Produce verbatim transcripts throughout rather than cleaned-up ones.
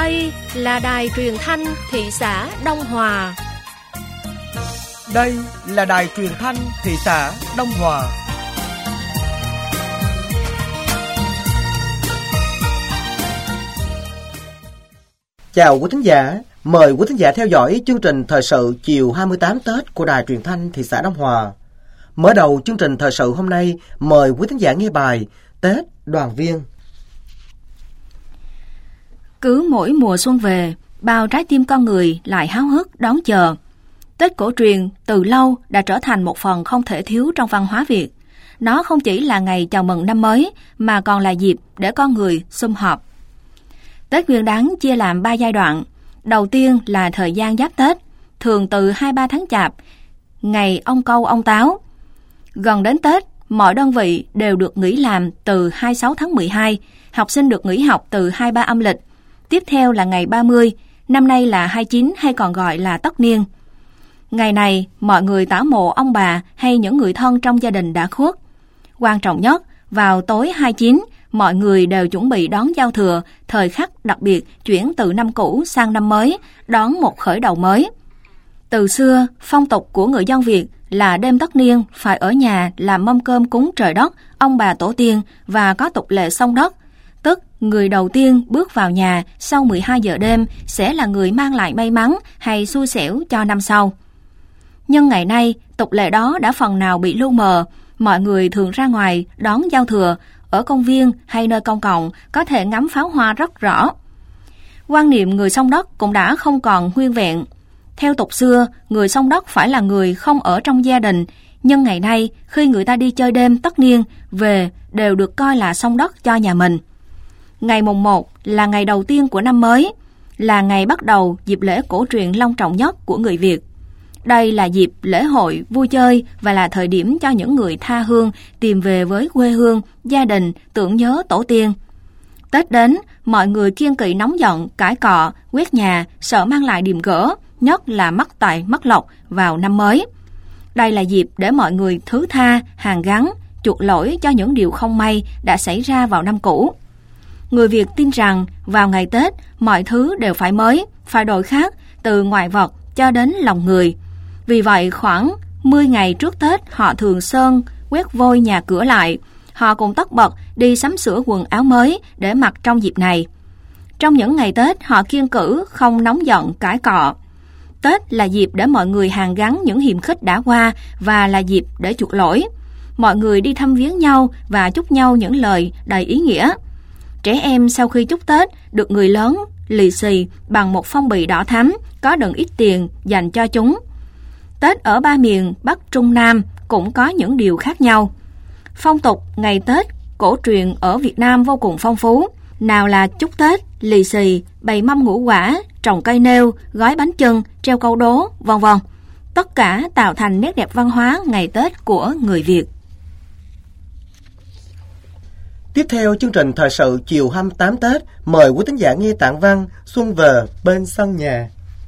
Đây là đài truyền thanh thị xã Đông Hòa. Đây là đài truyền thanh thị xã Đông Hòa. Chào quý thính giả, mời quý thính giả theo dõi chương trình thời sự chiều hai mươi tám Tết của đài truyền thanh thị xã Đông Hòa. Mở đầu chương trình thời sự hôm nay, mời quý thính giả nghe bài Tết Đoàn Viên. Cứ mỗi mùa xuân về, bao trái tim con người lại háo hức đón chờ. Tết cổ truyền từ lâu đã trở thành một phần không thể thiếu trong văn hóa Việt. Nó không chỉ là ngày chào mừng năm mới, mà còn là dịp để con người sum họp. Tết Nguyên Đán chia làm ba giai đoạn. Đầu tiên là thời gian giáp Tết, thường từ hai mươi ba tháng Chạp, ngày ông Câu ông Táo. Gần đến Tết, mọi đơn vị đều được nghỉ làm từ hai mươi sáu tháng mười hai, học sinh được nghỉ học từ hai mươi ba âm lịch. Tiếp theo là ngày ba mươi, năm nay là hai mươi chín hay còn gọi là Tất Niên. Ngày này, mọi người tảo mộ ông bà hay những người thân trong gia đình đã khuất. Quan trọng nhất, vào tối hai mươi chín, mọi người đều chuẩn bị đón giao thừa, thời khắc đặc biệt chuyển từ năm cũ sang năm mới, đón một khởi đầu mới. Từ xưa, phong tục của người dân Việt là đêm Tất Niên phải ở nhà làm mâm cơm cúng trời đất, ông bà tổ tiên và có tục lệ xông đất. Tức người đầu tiên bước vào nhà sau mười hai giờ đêm sẽ là người mang lại may mắn hay xui xẻo cho năm sau. Nhưng ngày nay, tục lệ đó đã phần nào bị lu mờ, mọi người thường ra ngoài đón giao thừa, ở công viên hay nơi công cộng có thể ngắm pháo hoa rất rõ. Quan niệm người xông đất cũng đã không còn nguyên vẹn. Theo tục xưa, người xông đất phải là người không ở trong gia đình, nhưng ngày nay khi người ta đi chơi đêm Tất Niên về đều được coi là xông đất cho nhà mình. Ngày mùng một là ngày đầu tiên của năm mới, là ngày bắt đầu dịp lễ cổ truyền long trọng nhất của người Việt. Đây là dịp lễ hội, vui chơi và là thời điểm cho những người tha hương tìm về với quê hương, gia đình, tưởng nhớ tổ tiên. Tết đến, mọi người kiêng kỵ nóng giận, cãi cọ, quét nhà, sợ mang lại điềm gỡ, nhất là mắc tài, mắc lộc vào năm mới. Đây là dịp để mọi người thứ tha, hàn gắn, chuộc lỗi cho những điều không may đã xảy ra vào năm cũ. Người Việt tin rằng vào ngày Tết, mọi thứ đều phải mới, phải đổi khác, từ ngoại vật cho đến lòng người. Vì vậy, khoảng mười ngày trước Tết, họ thường sơn, quét vôi nhà cửa lại. Họ cũng tất bật đi sắm sửa quần áo mới để mặc trong dịp này. Trong những ngày Tết, họ kiêng cữ, không nóng giận, cãi cọ. Tết là dịp để mọi người hàn gắn những hiềm khích đã qua và là dịp để chuộc lỗi. Mọi người đi thăm viếng nhau và chúc nhau những lời đầy ý nghĩa. Trẻ em sau khi chúc Tết được người lớn lì xì bằng một phong bì đỏ thắm có đựng ít tiền dành cho chúng. Tết ở ba miền Bắc Trung Nam cũng có những điều khác nhau. Phong tục ngày Tết cổ truyền ở Việt Nam vô cùng phong phú. Nào là chúc Tết, lì xì, bày mâm ngũ quả, trồng cây nêu, gói bánh chưng, treo câu đố, vân vân. Tất cả tạo thành nét đẹp văn hóa ngày Tết của người Việt. Tiếp theo chương trình thời sự chiều hai mươi tám Tết, mời quý thính giả nghe tạng văn Xuân về bên sân nhà.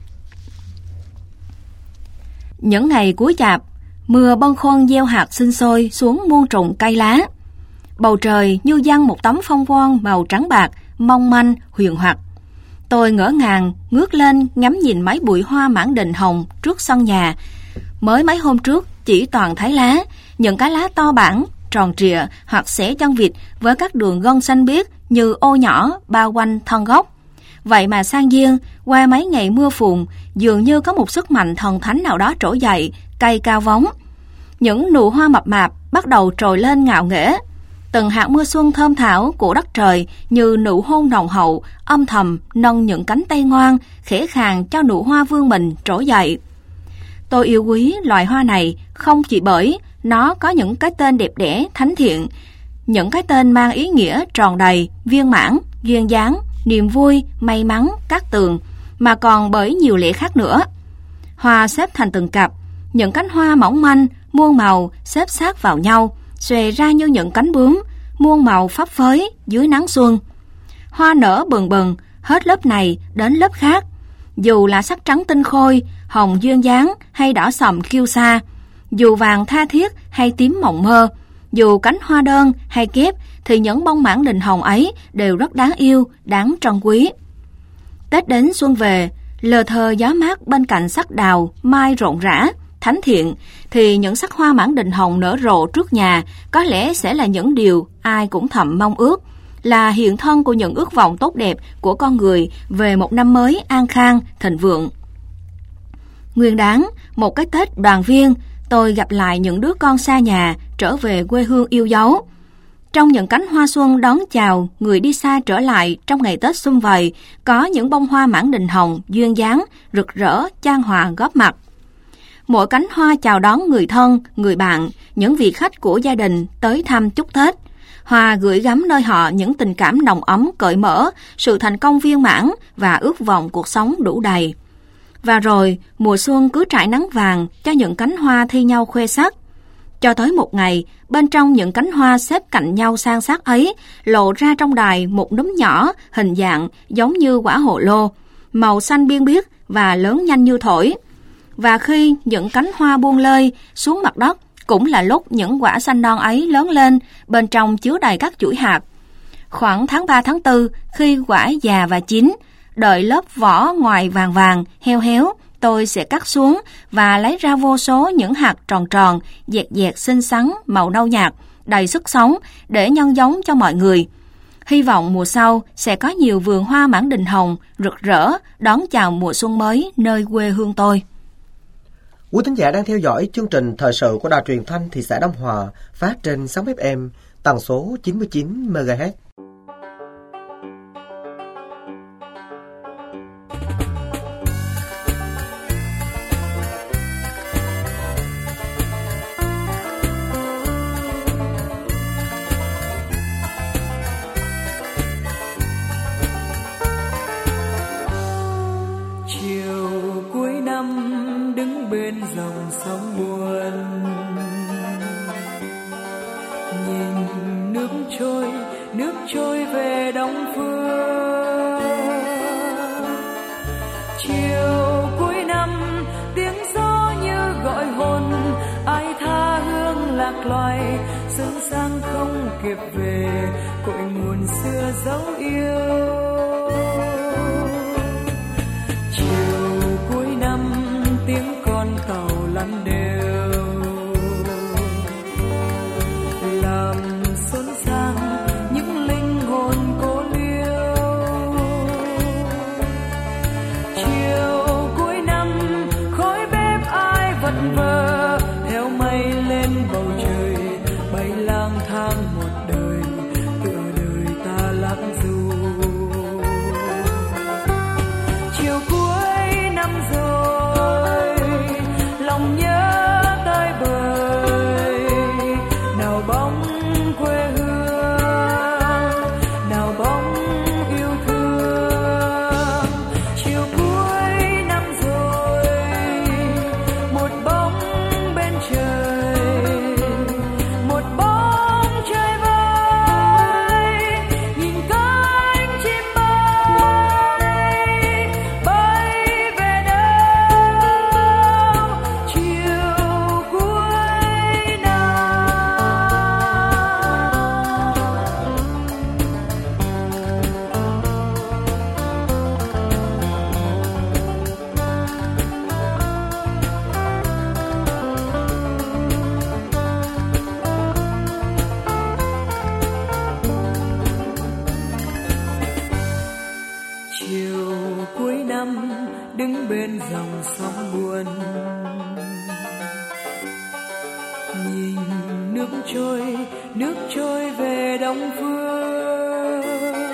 Những ngày cuối Chạp, mưa bâng khuâng gieo hạt sinh sôi xuống muôn trùng cây lá. Bầu trời như dăng một tấm phong quang màu trắng bạc, mong manh, huyền hoặc. Tôi ngỡ ngàng ngước lên ngắm nhìn mấy bụi hoa mãn đình hồng trước sân nhà. Mới mấy hôm trước chỉ toàn thấy lá, những cái lá to bản, tròn trịa hoặc xẻ chân vịt với các đường gân xanh biếc như ô nhỏ bao quanh thân gốc. Vậy mà sang giêng, qua mấy ngày mưa phùn, dường như có một sức mạnh thần thánh nào đó trỗi dậy, cây cao vóng. Những nụ hoa mập mạp bắt đầu trồi lên ngạo nghễ. Từng hạt mưa xuân thơm thảo của đất trời như nụ hôn nồng hậu, âm thầm nâng những cánh tay ngoan, khẽ khàng cho nụ hoa vương mình trỗi dậy. Tôi yêu quý loài hoa này không chỉ bởi nó có những cái tên đẹp đẽ, thánh thiện, những cái tên mang ý nghĩa tròn đầy, viên mãn, duyên dáng, niềm vui, may mắn, cát tường, mà còn bởi nhiều lẽ khác nữa. Hoa xếp thành từng cặp, những cánh hoa mỏng manh, muôn màu xếp sát vào nhau, xòe ra như những cánh bướm, muôn màu phấp phới dưới nắng xuân. Hoa nở bừng bừng, hết lớp này đến lớp khác. Dù là sắc trắng tinh khôi, hồng duyên dáng hay đỏ sậm kiêu sa, dù vàng tha thiết hay tím mộng mơ, dù cánh hoa đơn hay kép, thì những bông mãn đình hồng ấy đều rất đáng yêu, đáng trân quý. Tết đến xuân về, lờ thờ gió mát bên cạnh sắc đào, mai rộn rã, thánh thiện, thì những sắc hoa mãn đình hồng nở rộ trước nhà có lẽ sẽ là những điều ai cũng thầm mong ước, là hiện thân của những ước vọng tốt đẹp của con người về một năm mới an khang, thịnh vượng. Nguyên đán, một cái Tết đoàn viên, tôi gặp lại những đứa con xa nhà trở về quê hương yêu dấu. Trong những cánh hoa xuân đón chào người đi xa trở lại trong ngày Tết sum vầy, có những bông hoa mãn đình hồng duyên dáng, rực rỡ, chan hòa góp mặt. Mỗi cánh hoa chào đón người thân, người bạn, những vị khách của gia đình tới thăm chúc Tết. Hoa gửi gắm nơi họ những tình cảm nồng ấm, cởi mở, sự thành công viên mãn và ước vọng cuộc sống đủ đầy. Và rồi, mùa xuân cứ trải nắng vàng cho những cánh hoa thi nhau khoe sắc. Cho tới một ngày, bên trong những cánh hoa xếp cạnh nhau san sát ấy, lộ ra trong đài một núm nhỏ, hình dạng giống như quả hồ lô, màu xanh biên biếc và lớn nhanh như thổi. Và khi những cánh hoa buông lơi xuống mặt đất, cũng là lúc những quả xanh non ấy lớn lên, bên trong chứa đầy các chuỗi hạt. Khoảng tháng ba tháng tư, khi quả già và chín, đợi lớp vỏ ngoài vàng vàng, heo héo, tôi sẽ cắt xuống và lấy ra vô số những hạt tròn tròn, dẹt dẹt xinh xắn, màu nâu nhạt, đầy sức sống để nhân giống cho mọi người. Hy vọng mùa sau sẽ có nhiều vườn hoa mãn đình hồng rực rỡ đón chào mùa xuân mới nơi quê hương tôi. Quý thính giả đang theo dõi chương trình thời sự của Đài Truyền thanh thị xã Đông Hòa, phát trên sóng ép em tần số chín mươi chín mê ga héc. Bên dòng sông buồn, nhìn nước trôi, nước trôi về đông phương. Chiều cuối năm, tiếng gió như gọi hồn, ai tha hương lạc loài, sương sang không kịp về, cội nguồn xưa dấu yêu. Chiều cuối năm, tiếng con tàu lăn đều làm xốn sang những linh hồn cô liêu. Chiều cuối năm, khói bếp ai vật vờ theo mây lên bầu trời, bay lang thang một đời, tựa đời ta lãng du. Chiều cuối năm rồi, lòng nhớ tới bời, nào bóng quê hương, nào bóng yêu thương. Chiều cuối năm rồi, một bóng bên trời, một bóng trời vơi, nhìn cánh chim bay, bay về đâu. Chiều cuối năm. Chiều cuối năm, đứng bên dòng sông buồn, nhìn nước trôi, nước trôi về đông phương.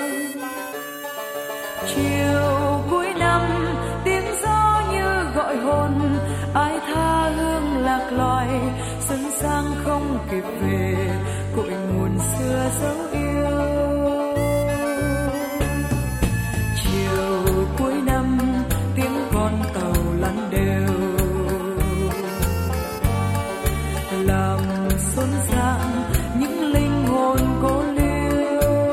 Chiều cuối năm, tiếng gió như gọi hồn, ai tha hương lạc loài, xuân sang không kịp về, cội nguồn xưa dấu yêu. Chiều cuối năm, tiếng con tàu lăn đều làm xốn sang những linh hồn cô liêu.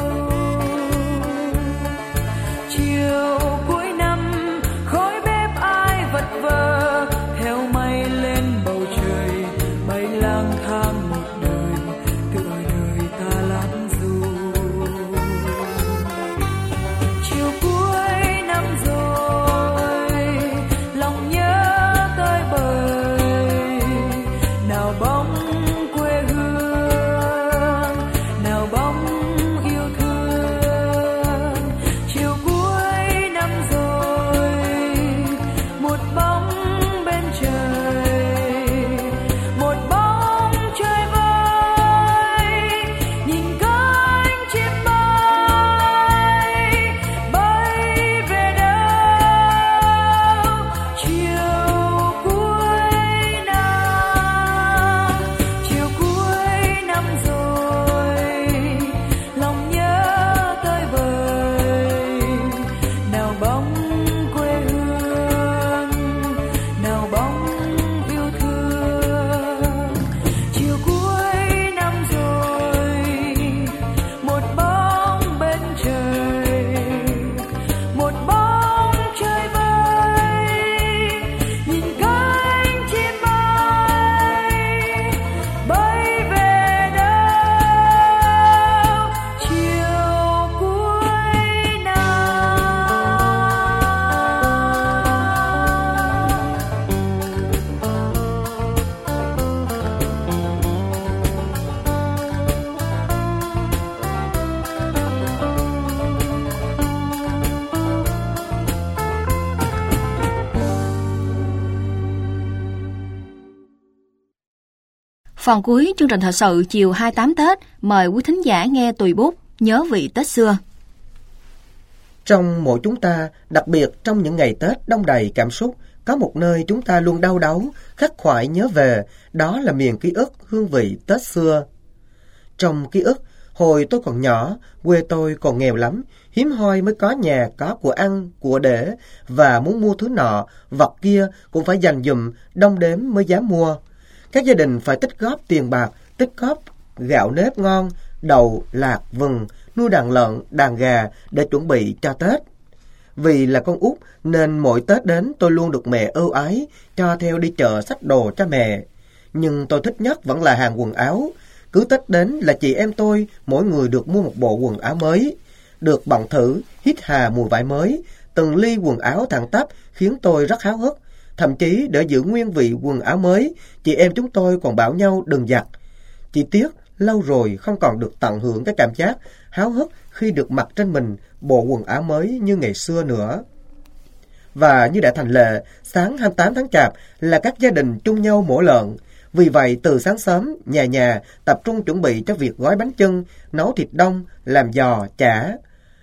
Chiều cuối năm, khói bếp ai vật vờ theo mây lên bầu trời, bay lang thang một đời, tựa đời ta lãng du. Phần cuối chương trình thời sự chiều hai mươi tám Tết mời quý thính giả nghe tùy bút Nhớ vị Tết xưa. Trong mỗi chúng ta, đặc biệt trong những ngày Tết đông đầy cảm xúc, có một nơi chúng ta luôn đau đáu, khắc khoải nhớ về, đó là miền ký ức hương vị Tết xưa. Trong ký ức, hồi tôi còn nhỏ, quê tôi còn nghèo lắm, hiếm hoi mới có nhà có của ăn, của để, và muốn mua thứ nọ, vật kia cũng phải dành dụm, đong đếm mới dám mua. Các gia đình phải tích góp tiền bạc, tích góp gạo nếp ngon, đậu, lạc, vừng, nuôi đàn lợn, đàn gà để chuẩn bị cho Tết. Vì là con út nên mỗi Tết đến tôi luôn được mẹ ưu ái, cho theo đi chợ xách đồ cho mẹ. Nhưng tôi thích nhất vẫn là hàng quần áo. Cứ Tết đến là chị em tôi mỗi người được mua một bộ quần áo mới, được bận thử, hít hà mùi vải mới. Từng ly quần áo thẳng tắp khiến tôi rất háo hức. Thậm chí để giữ nguyên vị quần áo mới, chị em chúng tôi còn bảo nhau đừng giặt. Chỉ tiếc lâu rồi không còn được tận hưởng cái cảm giác háo hức khi được mặc trên mình bộ quần áo mới như ngày xưa nữa. Và như đã thành lệ, sáng hai mươi tám tháng Chạp là các gia đình chung nhau mổ lợn. Vì vậy từ sáng sớm, nhà nhà tập trung chuẩn bị cho việc gói bánh chưng, nấu thịt đông, làm giò, chả.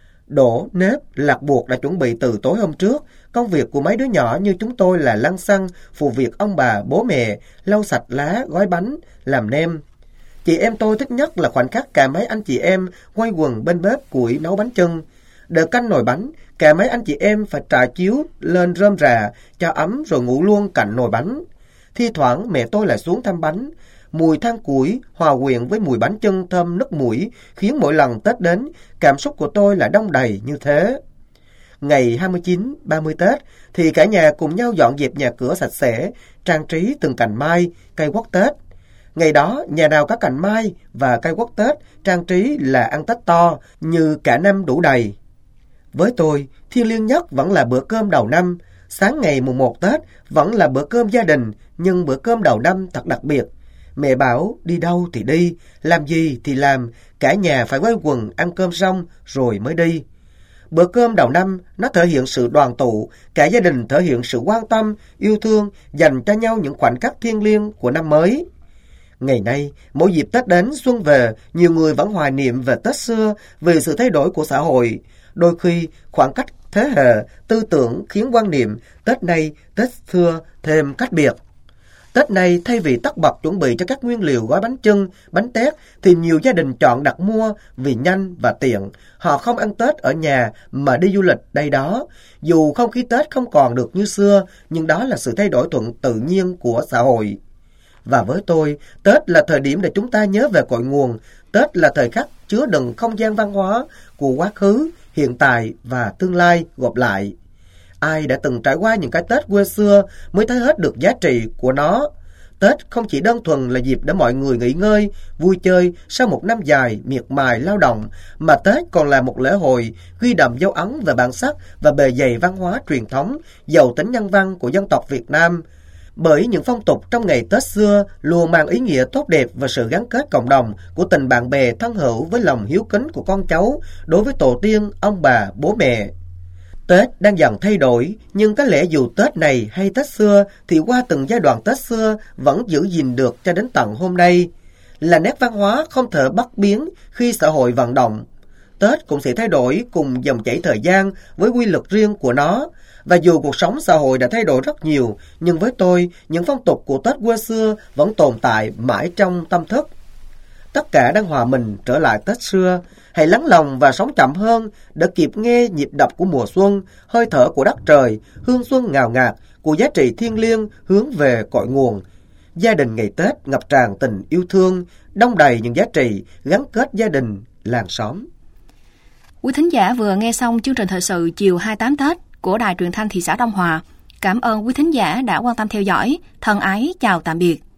Đổ, nếp, lạc buộc đã chuẩn bị từ tối hôm trước. Công việc của mấy đứa nhỏ như chúng tôi là lăn xăng, phụ việc ông bà, bố mẹ, lau sạch lá, gói bánh, làm nem. Chị em tôi thích nhất là khoảnh khắc cả mấy anh chị em quay quần bên bếp củi nấu bánh chưng. Đợi canh nồi bánh, cả mấy anh chị em phải trà chiếu lên rơm rà cho ấm rồi ngủ luôn cạnh nồi bánh. Thi thoảng mẹ tôi lại xuống thăm bánh. Mùi than củi hòa quyện với mùi bánh chưng thơm nức mũi khiến mỗi lần Tết đến, cảm xúc của tôi lại đong đầy như thế. Ngày hai mươi chín, ba mươi Tết thì cả nhà cùng nhau dọn dẹp nhà cửa sạch sẽ, trang trí từng cành mai, cây quất Tết. Ngày đó, nhà nào có cành mai và cây quất Tết trang trí là ăn Tết to như cả năm đủ đầy. Với tôi, thiêng liêng nhất vẫn là bữa cơm đầu năm. Sáng ngày mùng một Tết vẫn là bữa cơm gia đình, nhưng bữa cơm đầu năm thật đặc biệt. Mẹ bảo đi đâu thì đi, làm gì thì làm, cả nhà phải quây quần ăn cơm xong rồi mới đi. Bữa cơm đầu năm nó thể hiện sự đoàn tụ, cả gia đình thể hiện sự quan tâm, yêu thương, dành cho nhau những khoảnh khắc thiêng liêng của năm mới. Ngày nay, mỗi dịp Tết đến xuân về, nhiều người vẫn hoài niệm về Tết xưa vì sự thay đổi của xã hội. Đôi khi, khoảng cách thế hệ, tư tưởng khiến quan niệm Tết nay, Tết xưa thêm cách biệt. Tết nay, thay vì tất bật chuẩn bị cho các nguyên liệu gói bánh chưng, bánh tét, thì nhiều gia đình chọn đặt mua vì nhanh và tiện. Họ không ăn Tết ở nhà mà đi du lịch đây đó. Dù không khí Tết không còn được như xưa, nhưng đó là sự thay đổi thuận tự nhiên của xã hội. Và với tôi, Tết là thời điểm để chúng ta nhớ về cội nguồn. Tết là thời khắc chứa đựng không gian văn hóa của quá khứ, hiện tại và tương lai gộp lại. Ai đã từng trải qua những cái Tết quê xưa mới thấy hết được giá trị của nó. Tết không chỉ đơn thuần là dịp để mọi người nghỉ ngơi, vui chơi sau một năm dài miệt mài lao động, mà Tết còn là một lễ hội ghi đậm dấu ấn về bản sắc và bề dày văn hóa truyền thống, giàu tính nhân văn của dân tộc Việt Nam. Bởi những phong tục trong ngày Tết xưa luôn mang ý nghĩa tốt đẹp và sự gắn kết cộng đồng của tình bạn bè thân hữu với lòng hiếu kính của con cháu đối với tổ tiên, ông bà, bố mẹ. Tết đang dần thay đổi, nhưng có lẽ dù Tết này hay Tết xưa thì qua từng giai đoạn Tết xưa vẫn giữ gìn được cho đến tận hôm nay. Là nét văn hóa không thể bắt biến khi xã hội vận động. Tết cũng sẽ thay đổi cùng dòng chảy thời gian với quy luật riêng của nó. Và dù cuộc sống xã hội đã thay đổi rất nhiều, nhưng với tôi, những phong tục của Tết quê xưa vẫn tồn tại mãi trong tâm thức. Tất cả đang hòa mình trở lại Tết xưa. Hãy lắng lòng và sống chậm hơn để kịp nghe nhịp đập của mùa xuân, hơi thở của đất trời, hương xuân ngào ngạt của giá trị thiêng liêng hướng về cội nguồn. Gia đình ngày Tết ngập tràn tình yêu thương, đong đầy những giá trị gắn kết gia đình, làng xóm. Quý thính giả vừa nghe xong chương trình thời sự chiều hai mươi tám Tết của Đài Truyền thanh thị xã Đông Hòa. Cảm ơn quý thính giả đã quan tâm theo dõi. Thân ái chào tạm biệt.